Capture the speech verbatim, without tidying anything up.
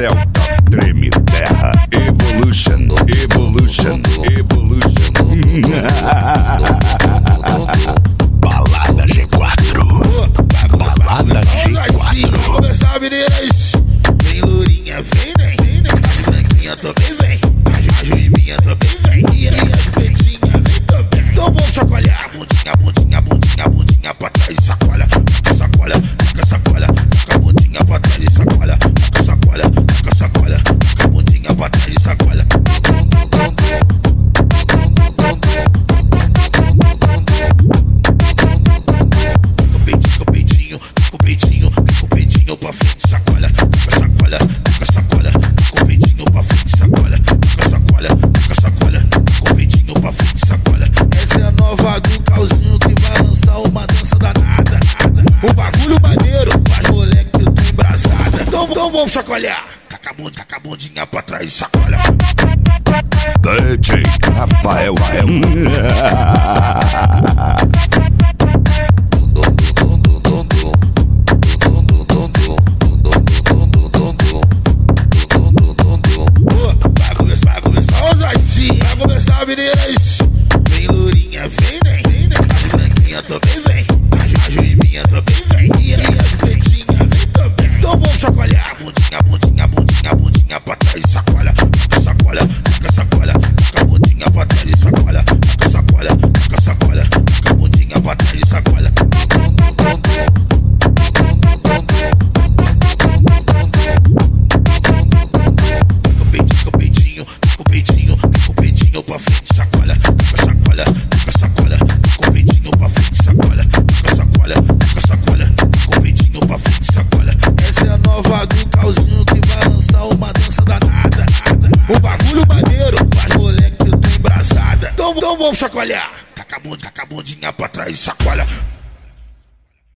Celta, treme terra, Evolution, Evolution, Evolution. Balada G quatro. Balada G quatro. Começar, meninas. Vem lourinha, vem, né? As branquinhas também vem. As ruivinhas também vem. E as pretinhas vem também. Então vamos chacoalhar. Bundinha, bundinha, bundinha, bundinha pra trás e sacola. Sacola, fica sacola. Fica a bundinha pra trás e sacola. Fica sacola, fica sacola. Fica a bundinha pra trás e sacola. Pra frente, sacola, fica sacola, fica sacola, fica o peitinho pra frente, sacola, fica sacola, fica sacola, fica o peitinho pra frente, sacola. Essa é a nova do Calzinho que vai lançar uma dança danada. O bagulho maneiro, faz moleque eu tô embrasada. Então, então vamos chacoalhar. Taca a bundinha, taca a bundinha pra trás, sacola. D J Rafael. Meninas, vem lourinha, vem, né? As branquinhas também vem. As ruivinhas também vem. E as pretinhas vem também. Então vamos chacoalhar. Bundinha, bundinha, bundinha, bundinha pra trás e sacola. Fica sacola, fica sacola. Fica a bundinha pra trás e sacola. Fica sacola, fica sacola. Fica a bundinha pra trás e sacola. Fica o peitinho, fica o peitinho, fica o peitinho, fica o peitinho pra frente, sacola, fica sacola, fica sacola, fica o peitinho pra frente, sacola, fica sacola, fica sacola, fica o peitinho pra frente, sacola. Essa é a nova do Calzinho que vai lançar uma dança danada. O bagulho maneiro, faz moleque eu tô embrasada. Então, então vamos chacoalhar. Taca a bundinha, taca a bundinha pra trás, sacola.